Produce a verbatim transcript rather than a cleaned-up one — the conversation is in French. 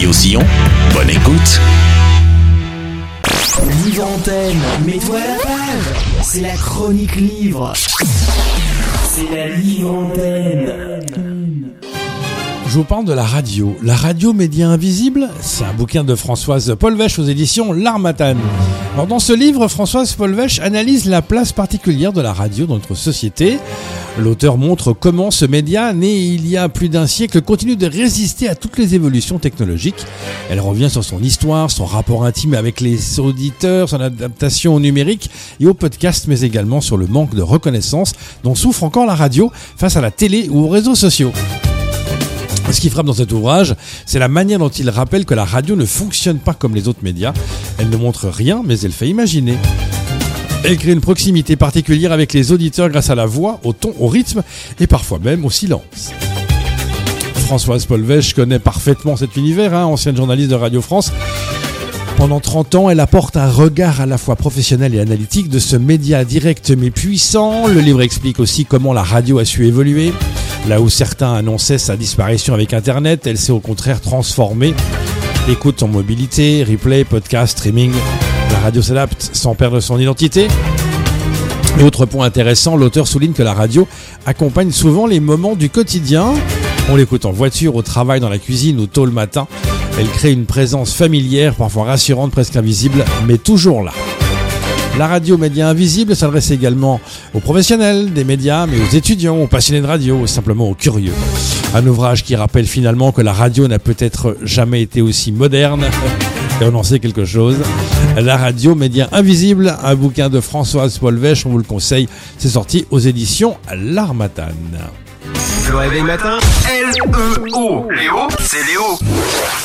Guillaume Sillon, bonne écoute. Livre Antenne, mets-toi à la page. C'est la chronique livre. C'est la Livre Antenne. Je vous parle de la radio. La radio média invisible, c'est un bouquin de Françoise Polvech aux éditions L'Harmattan. Alors dans ce livre, Françoise Polvech analyse la place particulière de la radio dans notre société. L'auteur montre comment ce média, né il y a plus d'un siècle, continue de résister à toutes les évolutions technologiques. Elle revient sur son histoire, son rapport intime avec les auditeurs, son adaptation au numérique et au podcast, mais également sur le manque de reconnaissance dont souffre encore la radio face à la télé ou aux réseaux sociaux. Ce qui frappe dans cet ouvrage, c'est la manière dont il rappelle que la radio ne fonctionne pas comme les autres médias. Elle ne montre rien, mais elle fait imaginer. Elle crée une proximité particulière avec les auditeurs grâce à la voix, au ton, au rythme et parfois même au silence. Françoise Polvech connaît parfaitement cet univers, hein, ancienne journaliste de Radio France. Pendant trente ans, elle apporte un regard à la fois professionnel et analytique de ce média direct mais puissant. Le livre explique aussi comment la radio a su évoluer. Là où certains annonçaient sa disparition avec Internet, elle s'est au contraire transformée. Écoute en mobilité, replay, podcast, streaming. La radio s'adapte sans perdre son identité. Et autre point intéressant, l'auteur souligne que la radio accompagne souvent les moments du quotidien. On l'écoute en voiture, au travail, dans la cuisine ou tôt le matin. Elle crée une présence familière, parfois rassurante, presque invisible, mais toujours là. La radio média invisible s'adresse également aux professionnels des médias, mais aux étudiants, aux passionnés de radio, ou simplement aux curieux. Un ouvrage qui rappelle finalement que la radio n'a peut-être jamais été aussi moderne. Et on en sait quelque chose. La radio média invisible, un bouquin de Françoise Polvech, on vous le conseille. C'est sorti aux éditions L'Harmattan. Le réveil matin, L E O. Léo, c'est Léo.